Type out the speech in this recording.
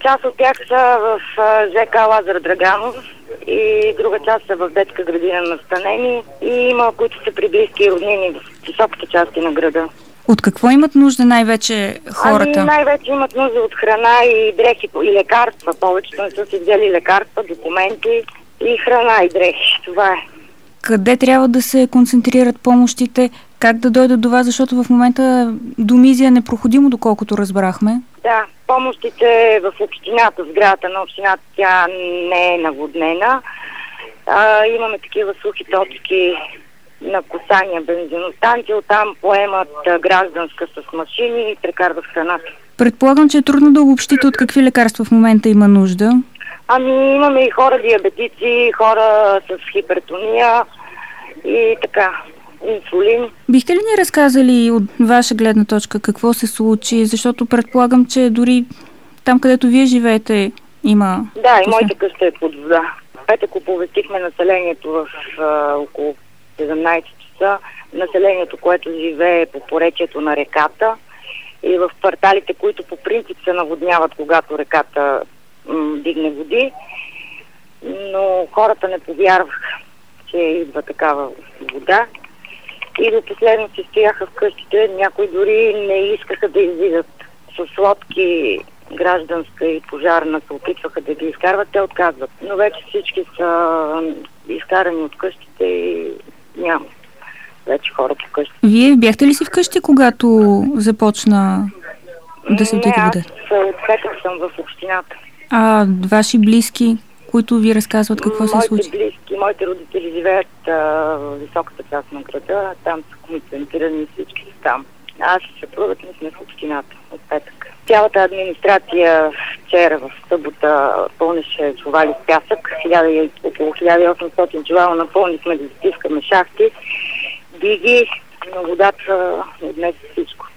Част от тях са в ЖК Лазар Драганов и друга част са в детска градина настанени и има, които са при близки роднини в високите части на града. От какво имат нужда най-вече хората? Най-вече имат нужда от храна и дрехи и лекарства. Повечето не са си взели лекарства, документи и храна и дрехи. Това е. Къде трябва да се концентрират помощите? Как да дойдат до вас? Защото в момента до Мизия е непроходимо, доколкото разбрахме. Да, помощите в общината, в сградата на общината, тя не е наводнена. Имаме такива сухи точки на Косания бензиностанция, оттам поемат гражданска с машини и прекарват храната. Предполагам, че е трудно да обобщите от какви лекарства в момента има нужда. Имаме и хора диабетици, хора с хипертония и така, инсулин. Бихте ли ни разказали от ваша гледна точка какво се случи? Защото предполагам, че дори там, където вие живеете, има... Да, и моята къща е под вода. Петък оповестихме населението в около 17 часа. Населението, което живее по поречието на реката и в кварталите, които по принцип се наводняват, когато реката дигне води. Но хората не повярваха, че идва такава вода. И до последно си стояха в къщите. Някои дори не искаха да излизат с лодки, гражданска и пожарна, се опитваха да ги изкарват, те отказват. Но вече всички са изкарани от къщите и няма вече хора по къщи. Вие бяхте ли си вкъщи, когато започна да се вдига вода? Не, аз от петък съм в общината. Ваши близки, които ви разказват какво се случи? Моите близки, моите родители живеят в високата част на града, там са концентрирани, всички са там. Аз и съпругът ми сме в общината от петък. Цялата администрация вчера в събота пълнеше чували с пясък, около 1800 чувала напълнихме да затискаме шахти, диги, но водата отнесе всичко.